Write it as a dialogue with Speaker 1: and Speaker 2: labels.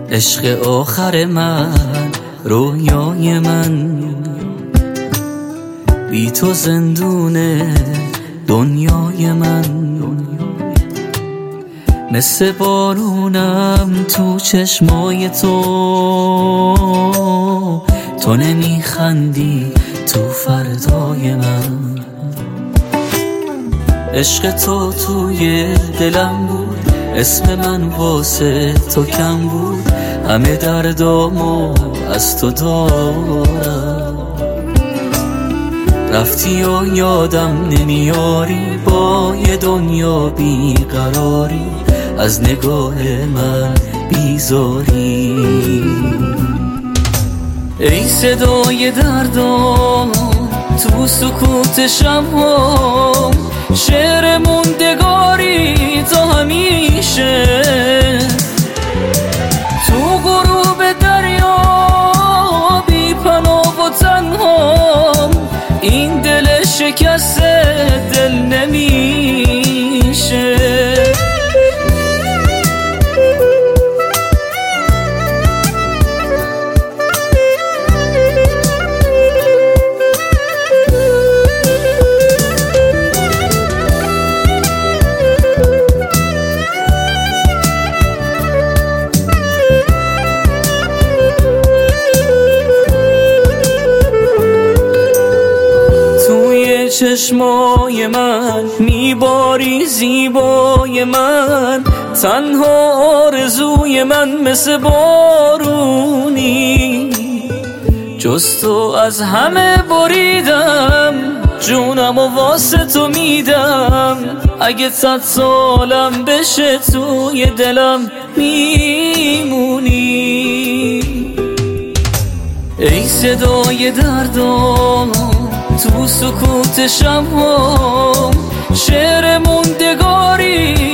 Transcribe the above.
Speaker 1: عشق آخر من، رویای من، بی تو زندونه دنیای من. مثل بارونم تو چشمای تو نمیخندی تو فردای من. عشق تو توی دلم بود، اسم من واسه تو کم بود، همه دردامو از تو دارم. رفتی و یادم نمیاری، با یه دنیا بیقراری، از نگاه من بیزاری. ای صدای دردام تو سکوت شب‌هام، شعر موندگاری تو همیشه. تو غروب دریا بی پناه و تنهام، این دل شکسته دل نمیشه. چشمای من میباری زیبای من، تنها آرزوی من مثل بارونی. جز تو از همه بریدم، جونم و واسه تو میدم. اگه 100 سالم بشه توی دلم میمونی. ای صدای دردام تو سکوت شب‌هام، شعر موندگاری